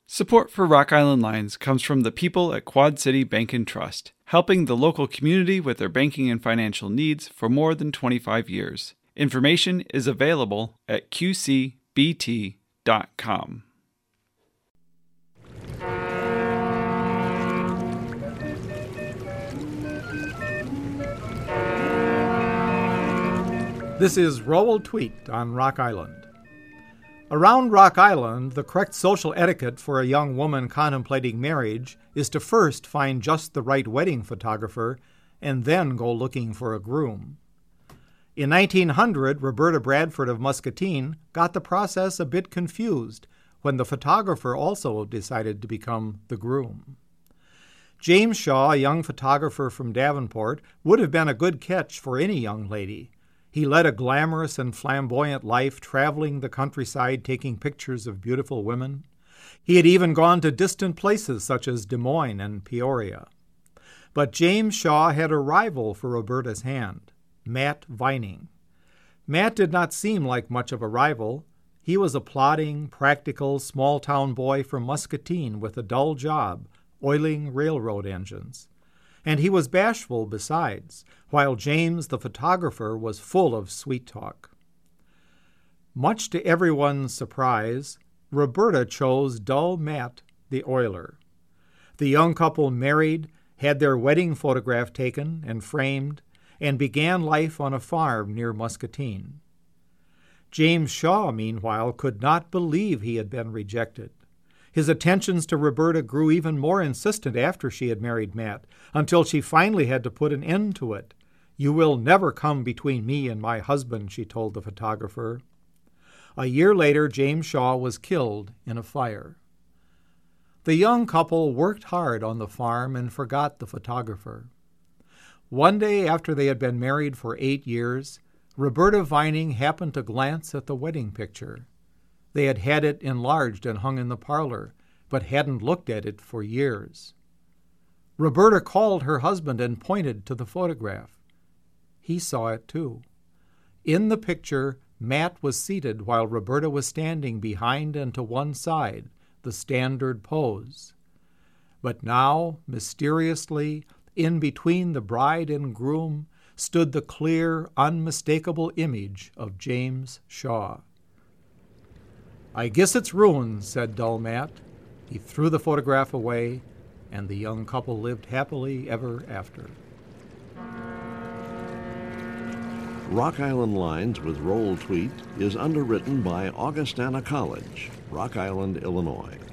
Support for Rock Island Lines comes from the people at Quad City Bank and Trust, helping the local community with their banking and financial needs for more than 25 years. Information is available at qcbt.com. This is Rowell Tweet on Rock Island. Around Rock Island, the correct social etiquette for a young woman contemplating marriage is to first find just the right wedding photographer and then go looking for a groom. In 1900, Roberta Bradford of Muscatine got the process a bit confused when the photographer also decided to become the groom. James Shaw, a young photographer from Davenport, would have been a good catch for any young lady. He led a glamorous and flamboyant life, traveling the countryside, taking pictures of beautiful women. He had even gone to distant places such as Des Moines and Peoria. But James Shaw had a rival for Roberta's hand, Matt Vining. Matt did not seem like much of a rival. He was a plodding, practical, small-town boy from Muscatine with a dull job, oiling railroad engines. And he was bashful besides, while James, the photographer, was full of sweet talk. Much to everyone's surprise, Roberta chose dull Matt, the oiler. The young couple married, had their wedding photograph taken and framed, and began life on a farm near Muscatine. James Shaw, meanwhile, could not believe he had been rejected. His attentions to Roberta grew even more insistent after she had married Matt, until she finally had to put an end to it. "You will never come between me and my husband," she told the photographer. A year later, James Shaw was killed in a fire. The young couple worked hard on the farm and forgot the photographer. One day after they had been married for 8 years, Roberta Vining happened to glance at the wedding picture. They had had it enlarged and hung in the parlor, but hadn't looked at it for years. Roberta called her husband and pointed to the photograph. He saw it too. In the picture, Matt was seated while Roberta was standing behind and to one side, the standard pose. But now, mysteriously, in between the bride and groom, stood the clear, unmistakable image of James Shaw. "I guess it's ruined," said dull Matt. He threw the photograph away, and the young couple lived happily ever after. Rock Island Lines with Rowell Tweet is underwritten by Augustana College, Rock Island, Illinois.